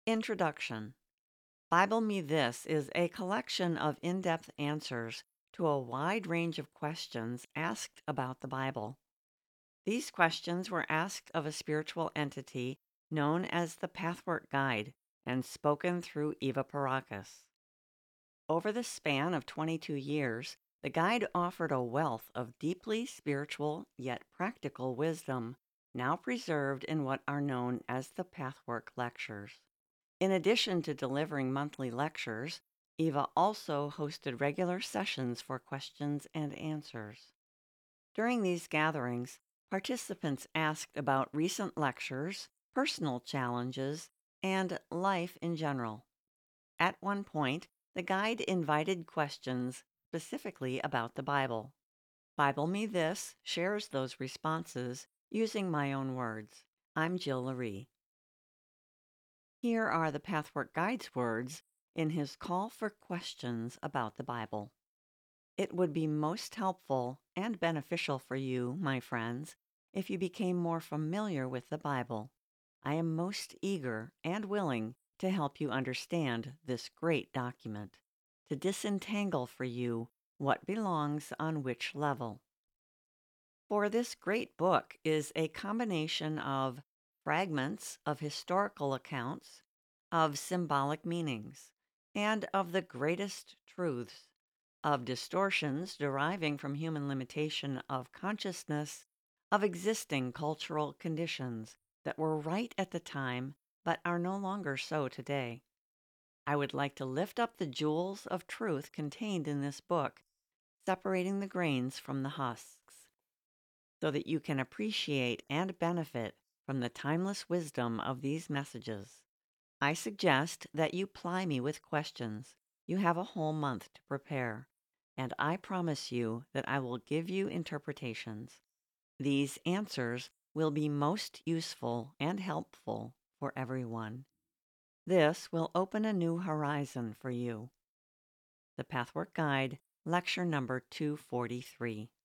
Introduction. Bible Me This is a collection of in depth answers to a wide range of questions asked about the Bible. These questions were asked of a spiritual entity known as the Pathwork Guide and spoken through Eva Paracas. Over the span of 22 years, the guide offered a wealth of deeply spiritual yet practical wisdom, now preserved in what are known as the Pathwork Lectures. In addition to delivering monthly lectures, Eva also hosted regular sessions for questions and answers. During these gatherings, participants asked about recent lectures, personal challenges, and life in general. At one point, the guide invited questions specifically about the Bible. Bible Me This shares those responses using my own words. I'm Jill Laree. Here are the Pathwork Guide's words in his call for questions about the Bible. It would be most helpful and beneficial for you, my friends, if you became more familiar with the Bible. I am most eager and willing to help you understand this great document, to disentangle for you what belongs on which level. For this great book is a combination of fragments of historical accounts, of symbolic meanings, and of the greatest truths, of distortions deriving from human limitation of consciousness, of existing cultural conditions that were right at the time but are no longer so today. I would like to lift up the jewels of truth contained in this book, separating the grains from the husks, so that you can appreciate and benefit from the timeless wisdom of these messages. I suggest that you ply me with questions. You have a whole month to prepare, and I promise you that I will give you interpretations. These answers will be most useful and helpful for everyone. This will open a new horizon for you. The Pathwork Guide, Lecture number 243.